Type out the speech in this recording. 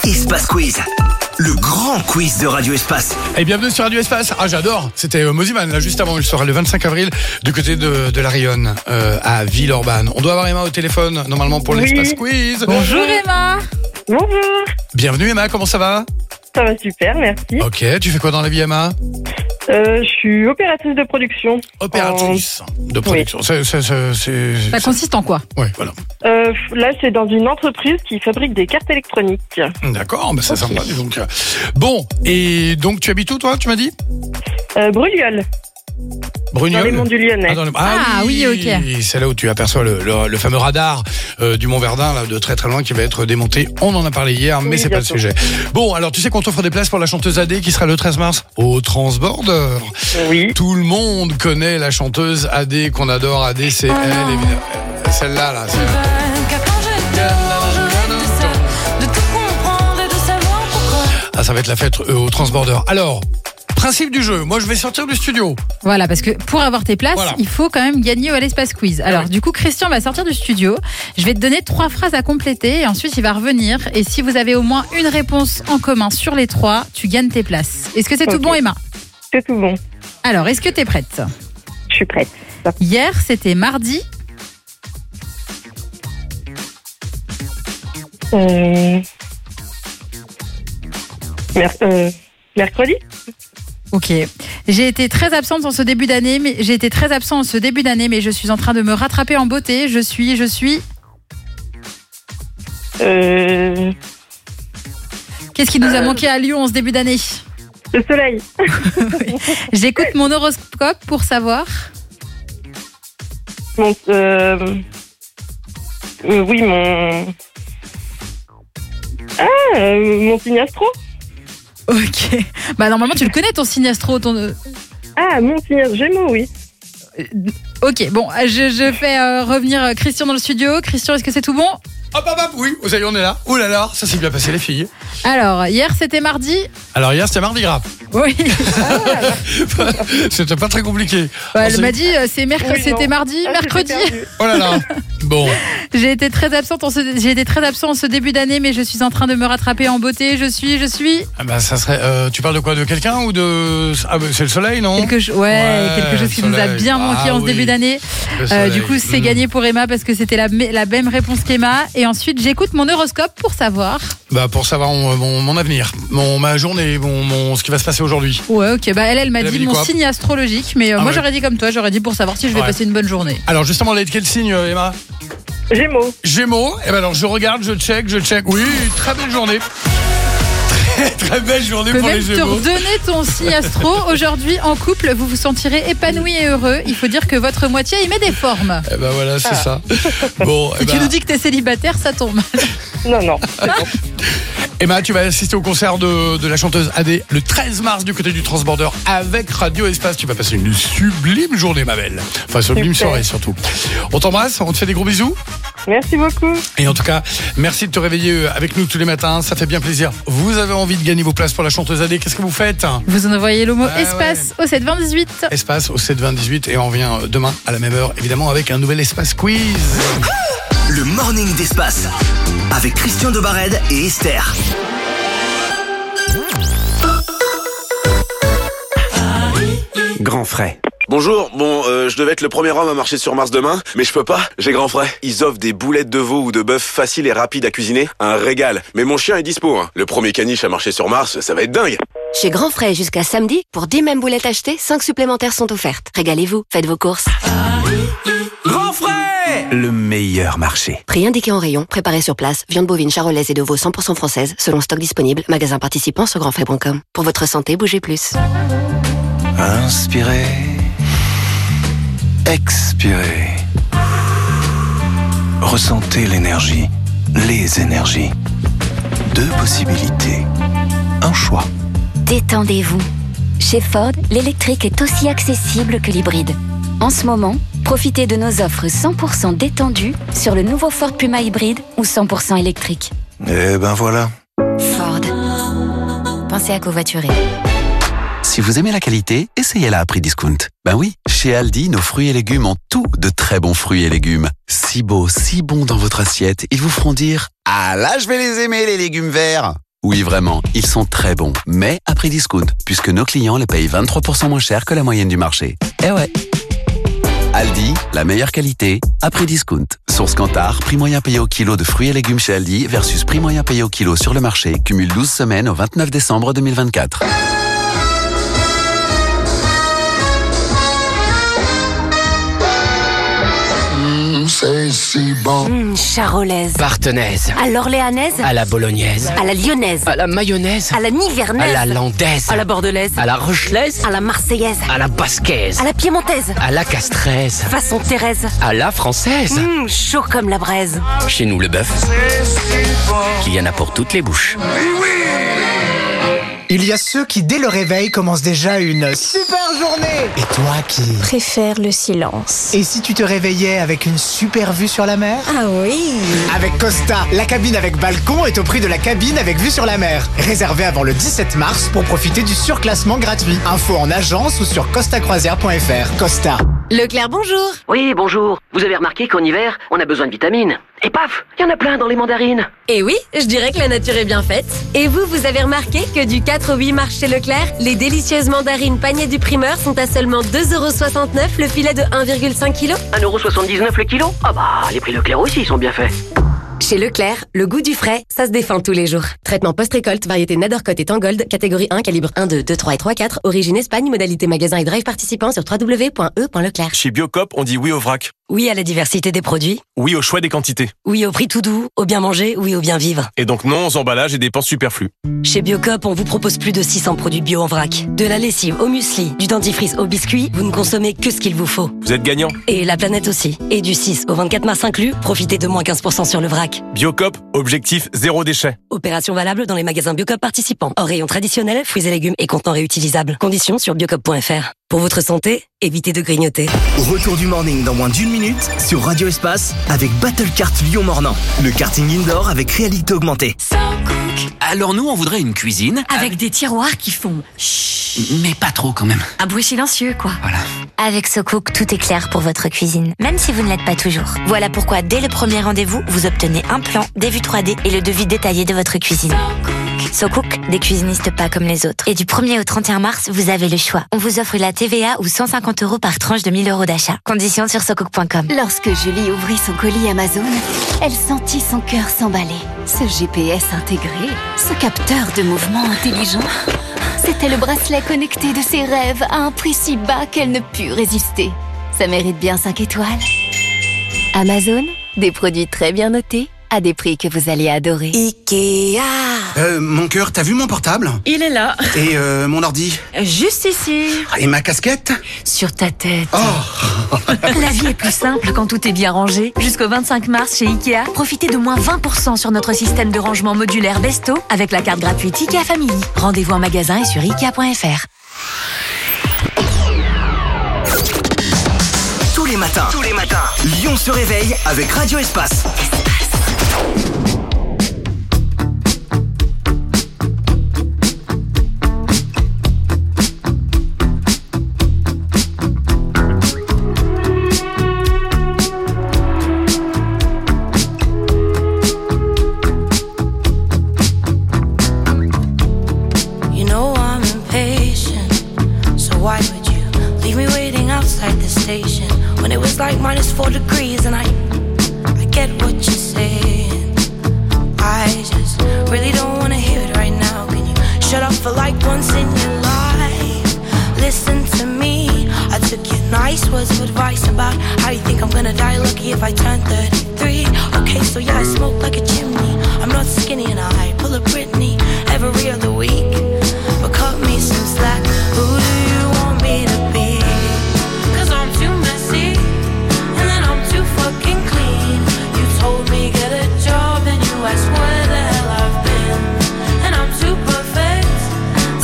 Espace Quiz, le grand quiz de Radio Espace. Et bienvenue sur Radio Espace. Ah, j'adore. C'était Moziman, là, juste avant. Il sera le 25 avril du côté de la Rione, à Villeurbanne. On doit avoir Emma au téléphone, normalement, pour l'Espace Quiz. Bonjour Emma. Bonjour. Bienvenue Emma, comment ça va? Ça va super, merci. Ok, tu fais quoi dans la vie Emma? Je suis opératrice de production. Opératrice de production. Oui. Ça consiste en quoi? Oui, voilà. Là, c'est dans une entreprise qui fabrique des cartes électroniques. D'accord, bah c'est sympa. Donc. Bon, et donc tu habites où toi, tu m'as dit? Brugheul, dans les Brugheul. monts du Lyonnais. Oui, ok. C'est là où tu aperçois le fameux radar du Mont Verdun, là, de très très loin, qui va être démonté. On en a parlé hier, mais Oui, c'est pas le bientôt. sujet. Bon, alors tu sais qu'on t'offre des places pour la chanteuse AD qui sera le 13 mars au Transborder. Oui. Tout le monde connaît la chanteuse AD qu'on adore. AD, c'est elle, évidemment. Celle-là, là. Ah, ça va être la fête au Transborder. Alors, principe du jeu. Moi, je vais sortir du studio. Voilà, parce que pour avoir tes places, Voilà. il faut quand même gagner à l'Espace Quiz. Alors, oui. du coup, Christian va sortir du studio. Je vais te donner 3 phrases à compléter et ensuite il va revenir. Et si vous avez au moins une réponse en commun sur les 3, tu gagnes tes places. Est-ce que c'est tout Ok. bon, Emma? C'est tout bon. Alors, est-ce que t'es prête? Je suis prête. Hier, c'était mardi. Mercredi. Ok. J'ai été très absente en ce début d'année, mais je suis en train de me rattraper en beauté. Je suis. Qu'est-ce qui nous a manqué à Lyon en ce début d'année? Le soleil. J'écoute mon horoscope pour savoir. Mon, oui, mon... mon signe astro. Ok. Bah normalement tu le connais ton signe astro. Mon signe Gémeaux, oui. Ok. Bon, je fais revenir Christian dans le studio. Christian, est-ce que c'est tout bon? Hop, oui, ça y est, on est là. Ouh là là, ça s'est bien passé les filles. Alors hier c'était mardi. Alors hier, c'était Mardi Gras. Oui. C'était pas très compliqué. Elle m'a dit c'était non. mardi, mercredi. J'ai perdu. Oh là là. Bon. J'ai été très absent en ce début d'année, mais je suis en train de me rattraper en beauté. Je suis. Ah bah, ça serait. Tu parles de quoi? De quelqu'un ou de. Ah bah, c'est le soleil, non? Quelque chose qui nous a soleil. bien manqué en ce début d'année. Le soleil. Du coup, c'est gagné pour Emma parce que c'était la même réponse qu'Emma. Et ensuite, j'écoute mon horoscope pour savoir. Bah, pour savoir mon avenir, ma journée, ce qui va se passer aujourd'hui. Ouais, ok. Bah, elle m'a Elle avait dit dit mon quoi? signe astrologique, mais moi ouais. j'aurais dit comme toi, j'aurais dit pour savoir si je vais Ouais. passer une bonne journée. Alors, justement, elle est de quel signe, Emma? Gémeaux. Gémeaux. Et ben alors, je regarde, je check. Oui, très belle journée. Très belle journée Je peux pour les même te Gémeaux. redonner ton signe astro. Aujourd'hui, en couple, vous vous sentirez épanoui et heureux. Il faut dire que votre moitié y met des formes. Eh ben voilà, c'est ça. Bon, Si tu nous dis que t'es célibataire, ça tombe. Non. Emma, tu vas assister au concert de la chanteuse AD le 13 mars du côté du Transborder avec Radio Espace. Tu vas passer une sublime journée, ma belle. Enfin, sublime Super. soirée surtout. On t'embrasse, on te fait des gros bisous. Merci beaucoup. Et en tout cas, merci de te réveiller avec nous tous les matins. Ça fait bien plaisir. Vous avez envie de gagner vos places pour la chanteuse AD. Qu'est-ce que vous faites? Vous en envoyez le mot Ah espace au 72018. Espace au 72018 et on revient demain à la même heure, évidemment, avec un nouvel Espace Quiz. Le Morning d'Espace, avec Christian Debarède et Esther. Grand frais. Bonjour, je devais être le premier homme à marcher sur Mars demain, mais je peux pas, j'ai grand frais. Ils offrent des boulettes de veau ou de bœuf faciles et rapides à cuisiner, un régal. Mais mon chien est dispo, hein. Le premier caniche à marcher sur Mars, ça va être dingue. Chez Grand Frais, jusqu'à samedi, pour 10 mêmes boulettes achetées, 5 supplémentaires sont offertes. Régalez-vous, faites vos courses. Grand frais, le meilleur marché. Prix indiqué en rayon, préparé sur place, viande bovine charolaise et de veau 100% française, selon stock disponible, magasin participant sur grandfrais.com. Pour votre santé, bougez plus. Inspirez. Expirez. Ressentez l'énergie, les énergies. 2 possibilités. Un choix. Détendez-vous. Chez Ford, l'électrique est aussi accessible que l'hybride. En ce moment, profitez de nos offres 100% détendues sur le nouveau Ford Puma hybride ou 100% électrique. Eh ben voilà. Ford. Pensez à covoiturer. Si vous aimez la qualité, essayez-la à prix discount. Ben oui, chez Aldi, nos fruits et légumes ont tout de très bons fruits et légumes. Si beaux, si bons dans votre assiette, ils vous feront dire « Ah là, je vais les aimer, les légumes verts !» Oui, vraiment, ils sont très bons, mais à prix discount, puisque nos clients les payent 23% moins cher que la moyenne du marché. Eh ouais. Aldi, la meilleure qualité, à prix discount. Source Kantar, prix moyen payé au kilo de fruits et légumes chez Aldi versus prix moyen payé au kilo sur le marché, cumule 12 semaines au 29 décembre 2024. C'est si bon. Charolaise. Partenaise. À l'orléanaise. À la bolognaise. À la lyonnaise. À la mayonnaise. À la nivernaise. À la landaise. À la bordelaise. À la rochelaise. À la marseillaise. À la basquaise. À la piémontaise. À la castraise. Façon Thérèse. À la française. Chaud comme la braise. Chez nous, le bœuf, il y en a pour toutes les bouches. Il y a ceux qui, dès le réveil, commencent déjà une super journée. Et toi qui préfère le silence. Et si tu te réveillais avec une super vue sur la mer? Ah oui. Avec Costa, la cabine avec balcon est au prix de la cabine avec vue sur la mer. Réservée avant le 17 mars pour profiter du surclassement gratuit. Info en agence ou sur costacroisière.fr. Costa. Leclerc, bonjour. Oui, bonjour. Vous avez remarqué qu'en hiver, on a besoin de vitamines. Et paf, il y en a plein dans les mandarines. Et oui, je dirais que la nature est bien faite. Et vous avez remarqué que du 4 au 8 mars chez Leclerc, les délicieuses mandarines panier du primeur sont à seulement 2,69€ le filet de 1,5 kg. 1,79€ le kilo? Ah bah, les prix Leclerc aussi, ils sont bien faits. Chez Leclerc, le goût du frais, ça se défend tous les jours. Traitement post-récolte, variété Nadercote et Tangold, catégorie 1, calibre 1, 2, 2, 3 et 3, 4, origine Espagne, modalité magasin et drive participant sur www.e.leclerc. Chez Biocop, on dit oui au vrac. Oui à la diversité des produits. Oui au choix des quantités. Oui au prix tout doux, au bien manger, oui au bien vivre. Et donc non aux emballages et dépenses superflues. Chez Biocop, on vous propose plus de 600 produits bio en vrac. De la lessive au muesli, du dentifrice au biscuit, vous ne consommez que ce qu'il vous faut. Vous êtes gagnant. Et la planète aussi. Et du 6 au 24 mars inclus, profitez de moins 15% sur le vrac. Biocop, objectif zéro déchet. Opération valable dans les magasins Biocop participants. Hors rayon traditionnel, fruits et légumes et contenants réutilisables. Conditions sur biocop.fr. Pour votre santé, évitez de grignoter. Retour du morning dans moins d'une minute sur Radio Espace avec Battle Kart Lyon-Mornan. Le karting indoor avec réalité augmentée. Alors nous, on voudrait une cuisine avec des tiroirs qui font chut, mais pas trop quand même. Un bruit silencieux, quoi. Voilà. Avec SoCook, tout est clair pour votre cuisine, même si vous ne l'êtes pas toujours. Voilà pourquoi, dès le premier rendez-vous, vous obtenez un plan, des vues 3D et le devis détaillé de votre cuisine. SoCook, des cuisinistes pas comme les autres. Et du 1er au 31 mars, vous avez le choix. On vous offre la TVA ou 150€ par tranche de 1000€ d'achat. Conditions sur SoCook.com. Lorsque Julie ouvrit son colis Amazon, elle sentit son cœur s'emballer. Ce GPS intégré, ce capteur de mouvement intelligent, c'était le bracelet connecté de ses rêves à un prix si bas qu'elle ne put résister. Ça mérite bien 5 étoiles. Amazon, des produits très bien notés à des prix que vous allez adorer. Ikea. Mon cœur, t'as vu mon portable? Il est là. Et mon ordi? Juste ici. Et ma casquette? Sur ta tête. Oh. La vie est plus simple quand tout est bien rangé. Jusqu'au 25 mars chez Ikea, profitez de moins 20% sur notre système de rangement modulaire Besto avec la carte gratuite Ikea Family. Rendez-vous en magasin et sur Ikea.fr. Tous les matins, Lyon se réveille avec Radio Espace. You know I'm impatient, so why would you leave me waiting outside the station when it was like -4 degrees and I get what you're saying. I just really don't wanna hear it right now. Can you shut up for like once in your life? Listen to me, I took your nice words of advice about how you think I'm gonna die lucky if I turn 33. Okay, so yeah, I smoke like a chimney, I'm not skinny and I pull a Britney.